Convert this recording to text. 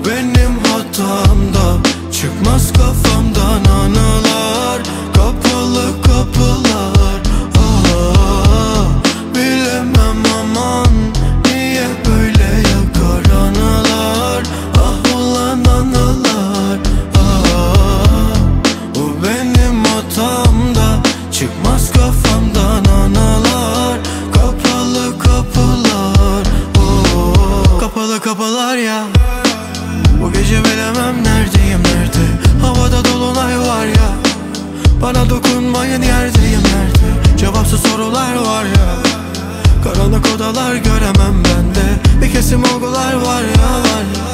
benim hatamda. Çıkmaz kafamdan anılar, kapalı kapılar. Bilemem aman, niye böyle yakar anılar. Ulan anılar. O benim hatamda. Çıkmaz kafamdan anılar, kapalı kapılar. Kapalı kapılar ya. Bu gece bilemem neredeyim, nerede. Havada dolunay var ya. Bana dokunmayın, yerdeyim nerede. Cevapsız sorular var ya. Karanlık odalar göremem bende. Bir kesim olgular var ya, var ya.